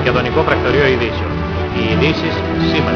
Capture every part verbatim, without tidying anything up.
Μακεδονικό Πρακτορείο Ειδήσεων. Οι ειδήσεις σήμερα.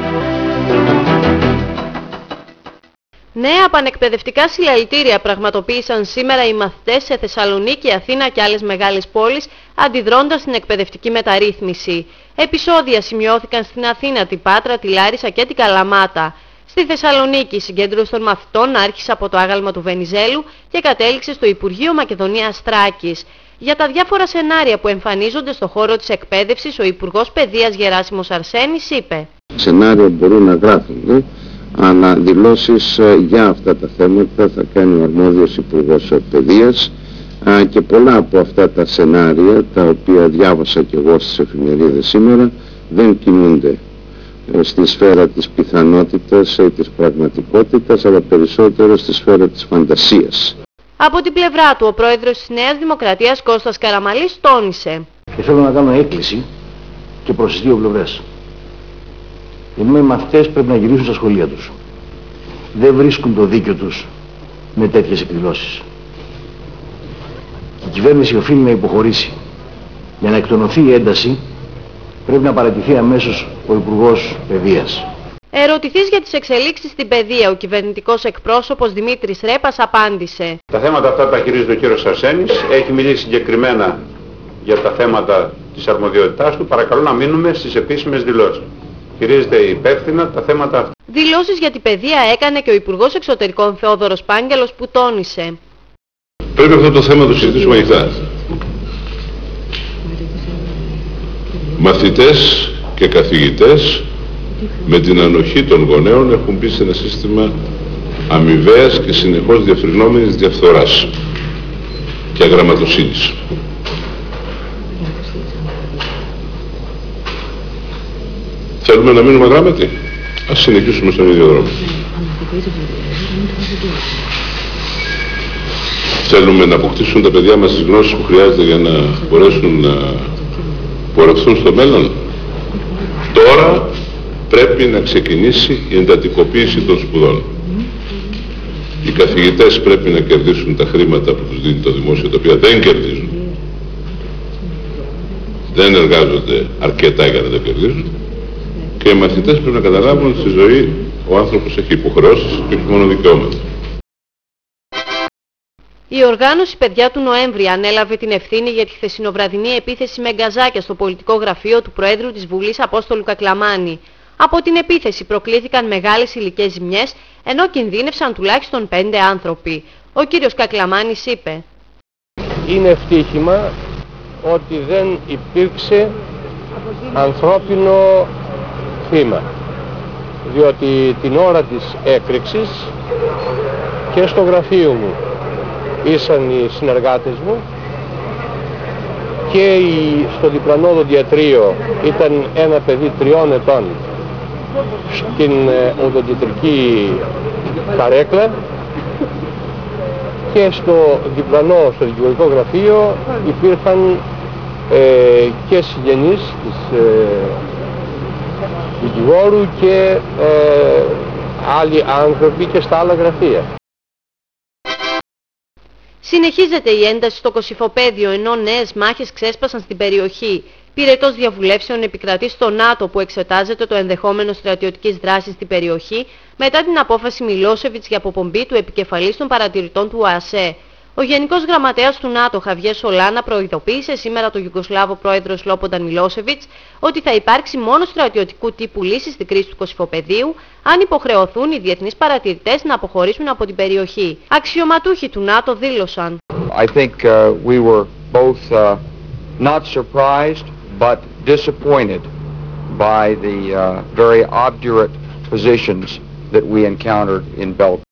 Νέα πανεκπαιδευτικά συλλαλητήρια πραγματοποίησαν σήμερα οι μαθητές σε Θεσσαλονίκη, Αθήνα και άλλες μεγάλες πόλεις, αντιδρώντας στην εκπαιδευτική μεταρρύθμιση. Επεισόδια σημειώθηκαν στην Αθήνα, την Πάτρα, τη Λάρισα και την Καλαμάτα. Στη Θεσσαλονίκη η συγκέντρωση των μαθητών άρχισε από το άγαλμα του Βενιζέλου και κατέληξε στο Υπουργείο Μακεδονίας Θράκης. Για τα διάφορα σενάρια που εμφανίζονται στο χώρο της εκπαίδευσης, ο Υπουργός Παιδείας Γεράσιμος Αρσένης είπε: Σενάρια μπορούν να γράφονται, αλλά δηλώσεις για αυτά τα θέματα θα κάνει ο αρμόδιος Υπουργός Παιδείας και πολλά από αυτά τα σενάρια, τα οποία διάβασα και εγώ στις εφημερίδες σήμερα, δεν κινούνται στη σφαίρα της πιθανότητας ή της πραγματικότητας, αλλά περισσότερο στη σφαίρα της φαντασίας. Από την πλευρά του, ο πρόεδρος της Νέας Δημοκρατίας Κώστας Καραμαλής τόνισε: Και θέλω να κάνω έκκληση και προς τις δύο πλευρές. Οι νέοι μαθητές πρέπει να γυρίσουν στα σχολεία τους. Δεν βρίσκουν το δίκιο τους με τέτοιες εκδηλώσεις. Η κυβέρνηση οφείλει να υποχωρήσει. Για να εκτονωθεί η ένταση πρέπει να παραιτηθεί αμέσως ο Υπουργός Παιδείας. Ερωτηθείς για τις εξελίξεις στην παιδεία, ο κυβερνητικός εκπρόσωπος Δημήτρης Ρέπας απάντησε: Τα θέματα αυτά τα χειρίζεται ο κύριος Αρσένης, έχει μιλήσει συγκεκριμένα για τα θέματα της αρμοδιότητάς του. Παρακαλώ να μείνουμε στις επίσημες δηλώσεις. Χειρίζεται υπεύθυνα τα θέματα αυτά. Δηλώσεις για την παιδεία έκανε και ο Υπουργός Εξωτερικών Θεόδωρος Πάγγελος, που τόνισε: Πρέπει αυτό το θέμα να το συζητήσουμε ανοιχτά. Μαθητές και καθηγητές με την ανοχή των γονέων έχουν μπει σε ένα σύστημα αμοιβαίας και συνεχώς διαφρυνόμενης διαφθοράς και αγραμματοσύνης. Θέλουμε να μείνουμε αγράμματοι? Ας συνεχίσουμε στον ίδιο δρόμο. Θέλουμε να αποκτήσουν τα παιδιά μας τις γνώσεις που χρειάζεται για να μπορέσουν να πορευθούν στο μέλλον? Τώρα πρέπει να ξεκινήσει η εντατικοποίηση των σπουδών. Οι καθηγητές πρέπει να κερδίσουν τα χρήματα που τους δίνει το δημόσιο, τα οποία δεν κερδίζουν. Δεν εργάζονται αρκετά για να τα κερδίζουν. Και οι μαθητές πρέπει να καταλάβουν ότι στη ζωή ο άνθρωπος έχει υποχρεώσεις και όχι μόνο δικαιώματα. Η οργάνωση Παιδιά του Νοέμβρη ανέλαβε την ευθύνη για τη χθεσινοβραδινή επίθεση με γκαζάκια στο πολιτικό γραφείο του Προέδρου της Βουλής Απόστολου Κακλαμάνη. Από την επίθεση προκλήθηκαν μεγάλες υλικές ζημιές, ενώ κινδύνευσαν τουλάχιστον πέντε άνθρωποι. Ο κύριος Κακλαμάνης είπε: Είναι ευτύχημα ότι δεν υπήρξε ανθρώπινο θύμα, διότι την ώρα της έκρηξης και στο γραφείο μου ήσαν οι συνεργάτες μου και στο διπλανό οδοντιατρίο ήταν ένα παιδί τριών ετών στην οδοντιατρική καρέκλα και στο διπλανό, στο δικηγορικό γραφείο υπήρχαν ε, και συγγενείς της ε, δικηγόρου και ε, άλλοι άνθρωποι και στα άλλα γραφεία. Συνεχίζεται η ένταση στο Κωσυφοπαίδιο, ενώ νέες μάχες ξέσπασαν στην περιοχή. Πυρετός διαβουλεύσεων επικρατεί στο ΝΑΤΟ, που εξετάζεται το ενδεχόμενο στρατιωτικής δράσης στην περιοχή μετά την απόφαση Μιλόσεβιτς για αποπομπή του επικεφαλής των παρατηρητών του ΟΑΣΕ. Ο Γενικός Γραμματέας του ΝΑΤΟ, Χαβιέ Σολάνα, προειδοποίησε σήμερα τον Ιουγκοσλάβο πρόεδρο Σλόπονταν Μιλόσεβιτς ότι θα υπάρξει μόνο στρατιωτικού τύπου λύση στην κρίση του Κωσυφοπεδίου αν υποχρεωθούν οι διεθνείς παρατηρητές να αποχωρήσουν από την περιοχή. Αξιωματούχοι του ΝΑΤΟ δήλωσαν: I think uh, we were both uh, not surprised but disappointed by the uh, very obdurate positions that we encountered in Belgrade.